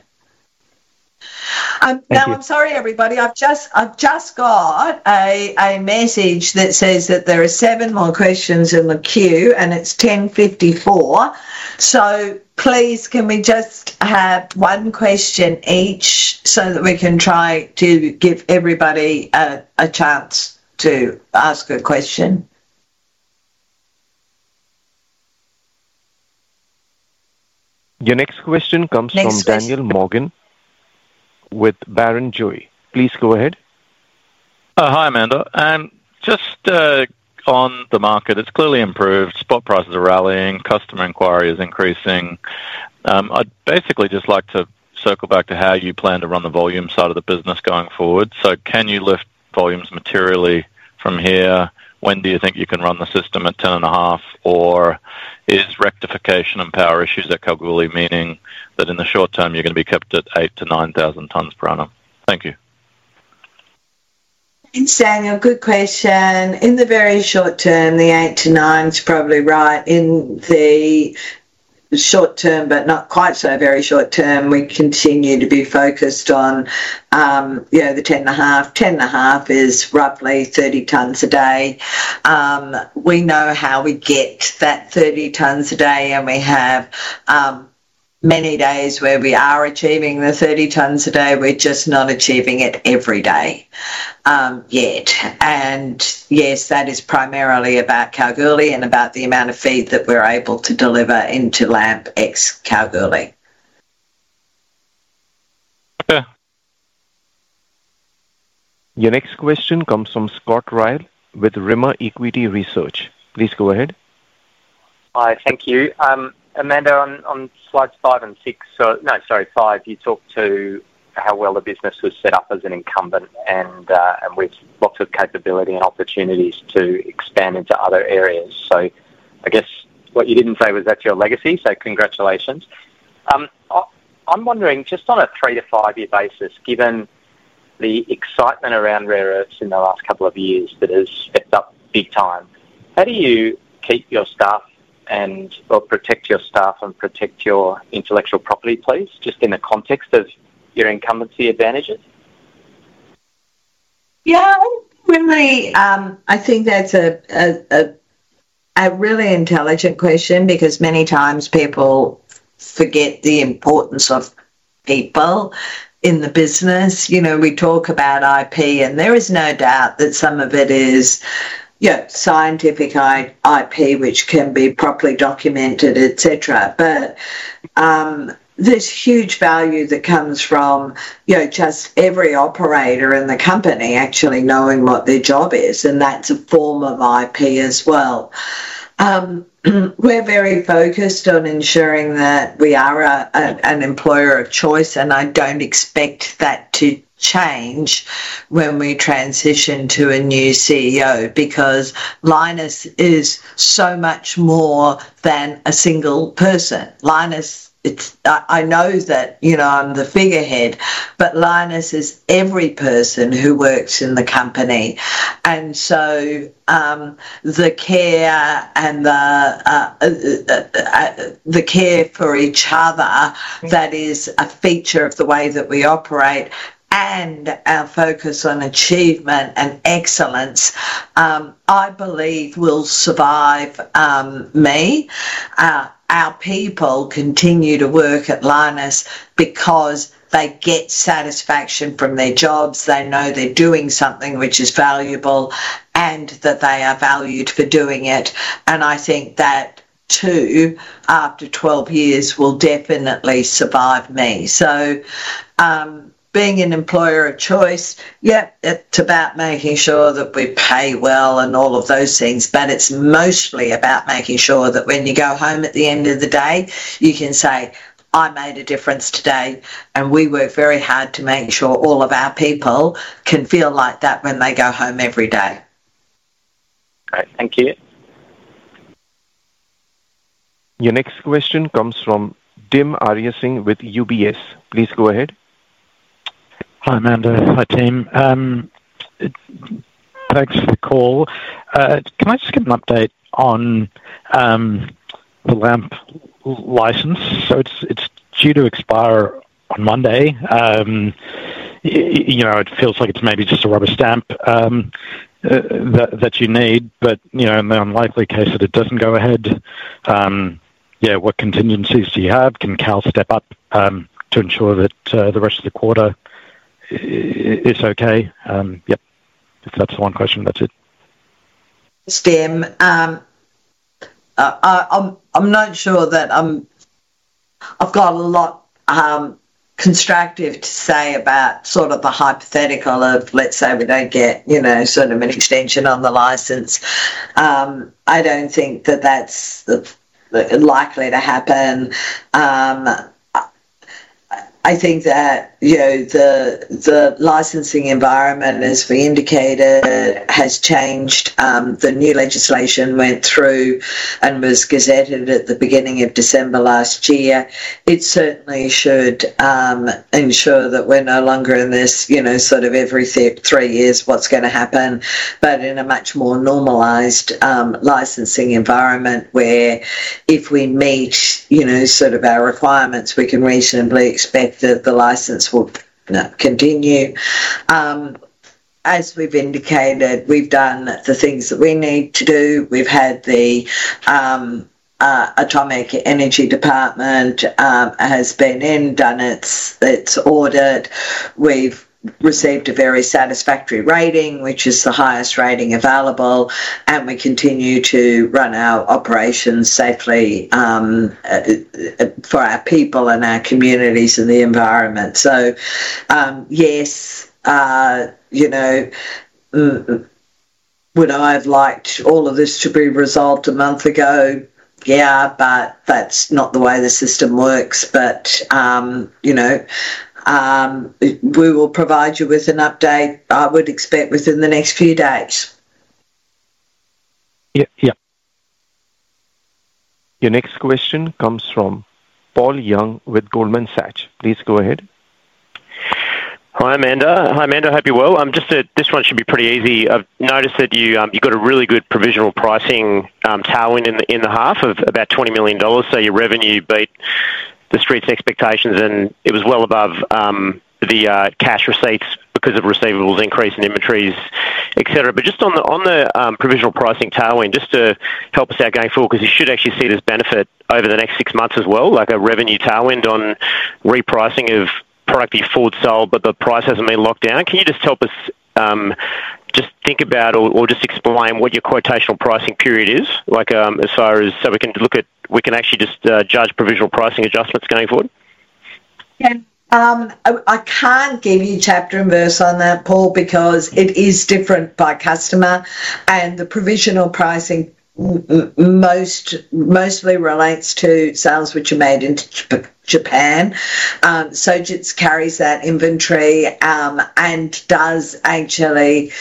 I'm sorry, everybody. I've just got a message that says that there are 7 more questions in the queue, and it's 10:54. So please, can we just have 1 question each so that we can try to give everybody a chance to ask a question? Your next question comes from Daniel Morgan with Barrenjoey. Please go ahead. Hi, Amanda. Just on the market, it's clearly improved. Spot prices are rallying. Customer inquiry is increasing. I'd basically just like to circle back to how you plan to run the volume side of the business going forward. So can you lift volumes materially from here? When do you think you can run the system at 10.5? Or is rectification and power issues at Kalgoorlie meaning that in the short term you're going to be kept at 8,000 to 9,000 tonnes per annum? Thank you. Thanks, Daniel. Good question. In the very short term, the 8 to 9 is probably right. In the short term, but not quite so very short term, we continue to be focused on, the 10.5. 10.5 is roughly 30 tonnes a day. We know how we get that 30 tonnes a day, and we have many days where we are achieving the 30 tonnes a day. We're just not achieving it every day yet. And yes, that is primarily about Kalgoorlie and about the amount of feed that we're able to deliver into LAMP ex Kalgoorlie. Yeah. Your next question comes from Scott Ryle with Rimmer Equity Research. Please go ahead. Hi, thank you. Amanda, on slides 5 and 6, 5, you talked to how well the business was set up as an incumbent and with lots of capability and opportunities to expand into other areas. So I guess what you didn't say was that's your legacy, so congratulations. I'm wondering, just on a 3 to 5 year basis, given the excitement around rare earths in the last couple of years that has stepped up big time, how do you keep your staff or protect your staff and protect your intellectual property, please, just in the context of your incumbency advantages? Yeah, really, I think that's a really intelligent question, because many times people forget the importance of people in the business. You know, we talk about IP, and there is no doubt that some of it is scientific IP, which can be properly documented, etc. But there's huge value that comes from, just every operator in the company actually knowing what their job is, and that's a form of IP as well. We're very focused on ensuring that we are an employer of choice, and I don't expect that to change when we transition to a new CEO, because Lynas is so much more than a single person. Lynas, I know that, I'm the figurehead, but Lynas is every person who works in the company. And so the care and the care for each other, that is a feature of the way that we operate, and our focus on achievement and excellence, I believe will survive me. Our people continue to work at Lynas because they get satisfaction from their jobs. They know they're doing something which is valuable and that they are valued for doing it. And I think that too, after 12 years, will definitely survive me. So being an employer of choice, it's about making sure that we pay well and all of those things, but it's mostly about making sure that when you go home at the end of the day, you can say, I made a difference today, and we work very hard to make sure all of our people can feel like that when they go home every day. Great, thank you. Your next question comes from Dim Arya-Singh with UBS. Please go ahead. Hi, Amanda. Hi, team. Thanks for the call. Can I just get an update on the LAMP license? So it's due to expire on Monday. It feels like it's maybe just a rubber stamp that you need, but in the unlikely case that it doesn't go ahead, what contingencies do you have? Can Cal step up to ensure that the rest of the quarter is okay? If that's the one question, that's it. Stem, I'm not sure that I've got a lot constructive to say about sort of the hypothetical of, let's say we don't get, sort of an extension on the licence. I don't think that that's likely to happen. I think that, the licensing environment, as we indicated, has changed. The new legislation went through and was gazetted at the beginning of December last year. It certainly should ensure that we're no longer in this, sort of every 3 years what's going to happen, but in a much more normalised licensing environment where if we meet, sort of our requirements, we can reasonably expect that the licence will continue. As we've indicated, we've done the things that we need to do. We've had the Atomic Energy Department has been in, done its audit. We've received a very satisfactory rating, which is the highest rating available, and we continue to run our operations safely for our people and our communities and the environment. So, yes, would I have liked all of this to be resolved a month ago? Yeah, but that's not the way the system works. But, we will provide you with an update, I would expect, within the next few days. Yeah. Your next question comes from Paul Young with Goldman Sachs. Please go ahead. Hi, Amanda. Hope you're well. This one should be pretty easy. I've noticed that you got a really good provisional pricing tailwind in the half of about $20 million. So your revenue beat the street's expectations, and it was well above the cash receipts because of receivables increase in inventories, etc. But just on the provisional pricing tailwind, just to help us out going forward, because you should actually see this benefit over the next 6 months as well, like a revenue tailwind on repricing of product you forward sold, but the price hasn't been locked down. Can you just help us just think about or just explain what your quotational pricing period is, like as far as so we can actually just judge provisional pricing adjustments going forward? Yeah. I can't give you chapter and verse on that, Paul, because it is different by customer, and the provisional pricing mostly relates to sales which are made in Japan. Sojitz carries that inventory and does actually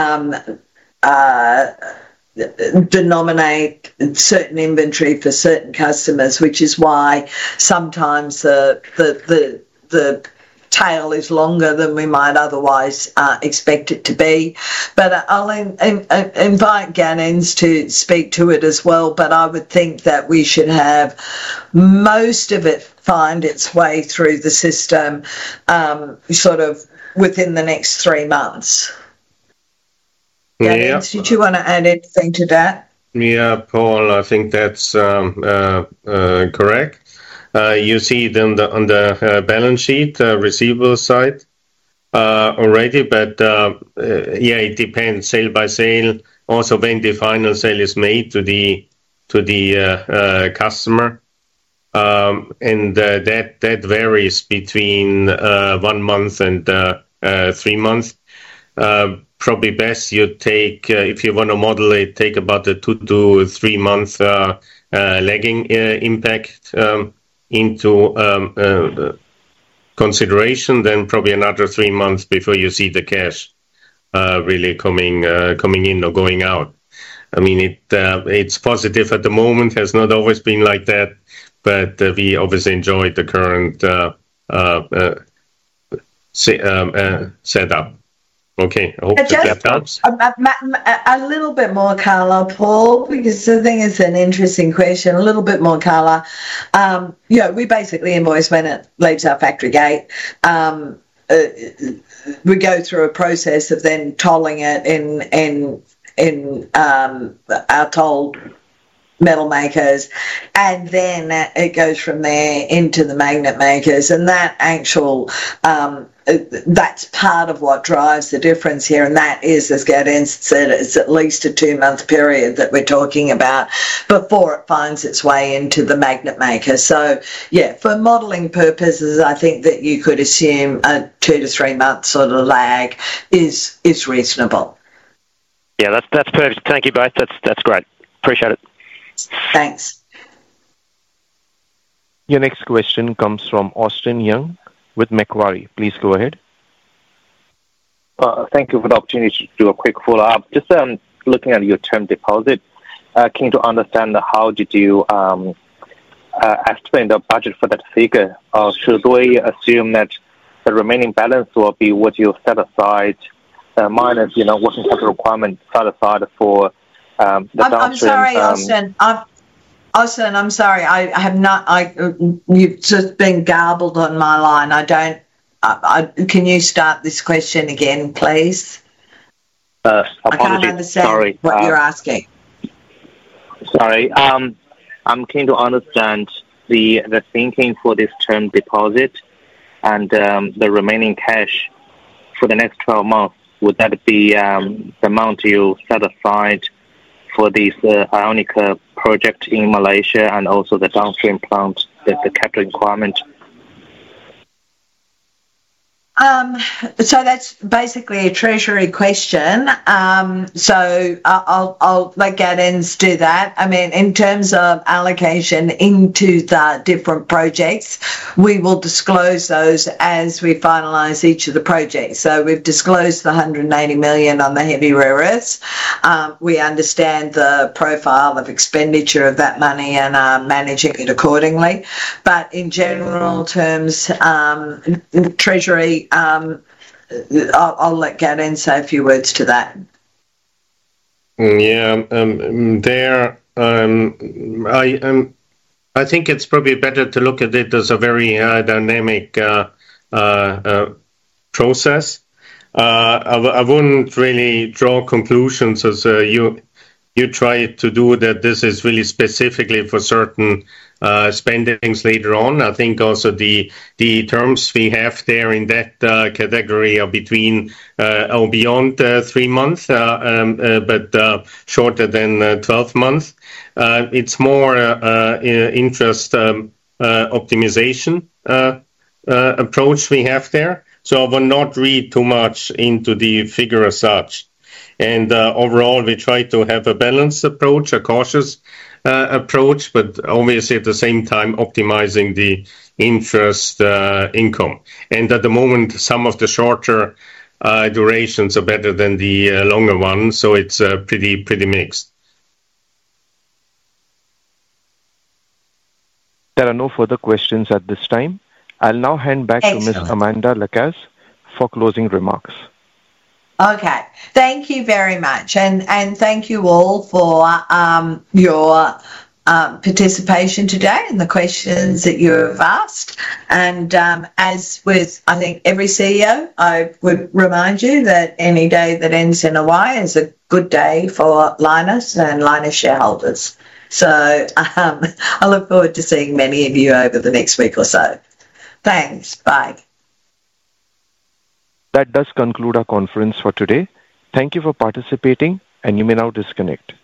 denominate certain inventory for certain customers, which is why sometimes the tail is longer than we might otherwise expect it to be. But I'll invite Gannins to speak to it as well, but I would think that we should have most of it find its way through the system sort of within the next 3 months. Gannins, did you want to add anything to that? Yeah, Paul, I think that's correct. You see it on the balance sheet, receivable side already, but it depends sale by sale. Also, when the final sale is made to the customer, and that varies between 1 month and 3 months. Probably best you take, if you want to model it, take about a 2 to 3 month lagging impact into consideration, then probably another 3 months before you see the cash really coming in or going out. I mean, it's positive at the moment, has not always been like that, but we obviously enjoy the current setup. Okay, I hope that helps. A little bit more colour, Paul, because I think it's an interesting question. A little bit more colour. We basically invoice when it leaves our factory gate. We go through a process of then tolling it in our toll metal makers, and then it goes from there into the magnet makers, and that actual that's part of what drives the difference here, and that is, as Gaudenz said, it's at least a 2 month period that we're talking about before it finds its way into the magnet maker. So yeah, for modelling purposes, I think that you could assume a 2 to 3 month sort of lag is reasonable. Yeah, that's perfect. Thank you both. That's great. Appreciate it. Thanks. Your next question comes from Austin Young with Macquarie. Please go ahead. Thank you for the opportunity to do a quick follow-up. Just looking at your term deposit, keen to understand how did you estimate the budget for that figure? Should we assume that the remaining balance will be what you set aside minus, working capital requirement set aside for the downstream? I'm sorry, Austin. Austin, I'm sorry. I have not. You've just been garbled on my line. Can you start this question again, please? I can't understand what you're asking. Sorry. I'm keen to understand the thinking for this term deposit and the remaining cash for the next 12 months. Would that be the amount you set aside for this Ionic project in Malaysia and also the downstream plant, the capital requirement? So that's basically a treasury question. So I'll let Gadens do that. I mean, in terms of allocation into the different projects, we will disclose those as we finalise each of the projects. So we've disclosed the 180 million on the heavy rare earths. We understand the profile of expenditure of that money and are managing it accordingly. But in general terms, treasury, I'll let Gadens say a few words to that. Yeah, I think it's probably better to look at it as a very dynamic process. I wouldn't really draw conclusions as you try to do that this is really specifically for certain spendings later on. I think also the terms we have there in that category are between or beyond 3 months, but shorter than 12 months. It's more interest optimization approach we have there. So I will not read too much into the figure as such. And overall, we try to have a balanced approach, a cautious approach, but obviously at the same time optimizing the interest income. And at the moment, some of the shorter durations are better than the longer ones, so it's pretty mixed. There are no further questions at this time. I'll now hand back to Ms. Amanda Lacaze for closing remarks. Okay, thank you very much, and thank you all for your participation today and the questions that you have asked. And as with, I think, every CEO, I would remind you that any day that ends in a Y is a good day for Lynas and Lynas shareholders. So I look forward to seeing many of you over the next week or so. Thanks. Bye. That does conclude our conference for today. Thank you for participating, and you may now disconnect.